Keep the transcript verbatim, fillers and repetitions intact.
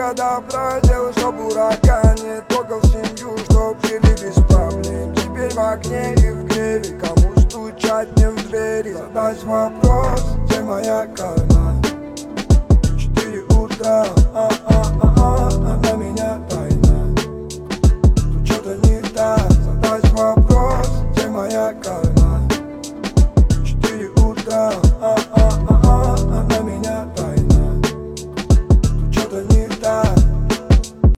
года прожил, чтоб урагане трогал семью, чтоб жили без проблем. Теперь в огне и в гневе, кому стучать не в двери. Задать вопрос, где моя карма?